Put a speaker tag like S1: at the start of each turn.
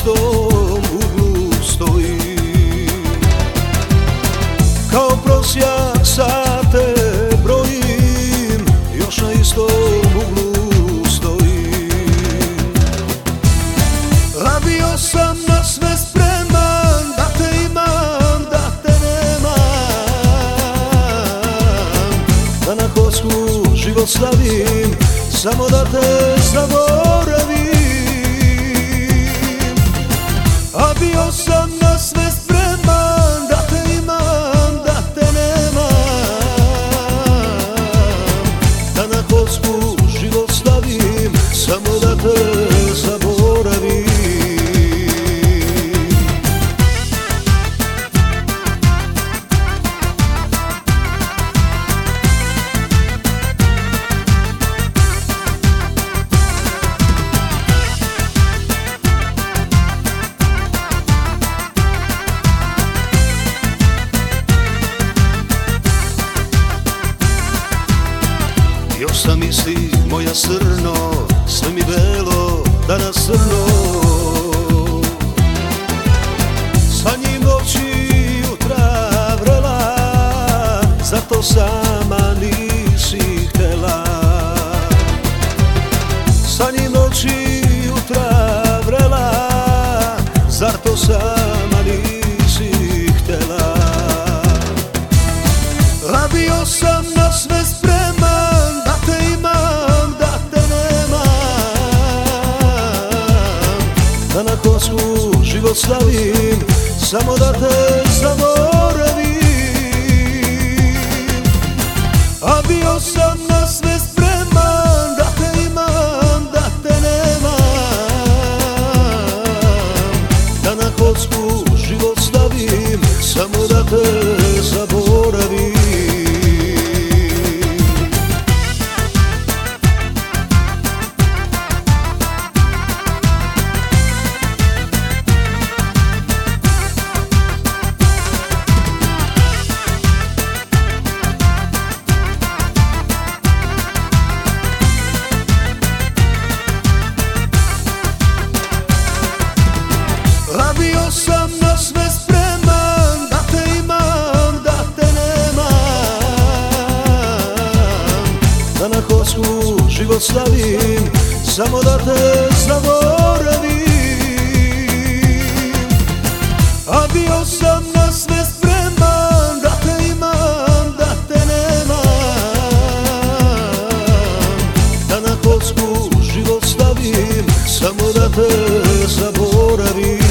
S1: istom uglu stojim. Kao prosjak sate brojim, još na istom uglu stojim. A bio sam na sve spreman, da te imam, da te nemam, da na kocku život stavim, samo da te zaboravim. A bio sam na sve spreman, da te imam, da te nemam, da na kocku život stavim, samo da te zaboravim. Još sam isti moja srno, sve mi belo, danas crno. Sa njim noći jutra vrela, zato sama nisi htela. Sa njim noći jutra vrela, zato sama nisi htela. A bio sam na sve spreman, da te imam, da te nemam, da na kocku život stavim, samo da te zaboravim. A bio sam na sve spreman, da te imam, da te nemam, da na kocku život stavim, samo da te zaboravim. A bio sam na sve spreman, da te imam, da te nemam, da na kocku život stavim, samo da te zaboravim. A bio sam na sve spreman, da te imam, da te nemam, da na kocku život stavim, samo da te zaboravim.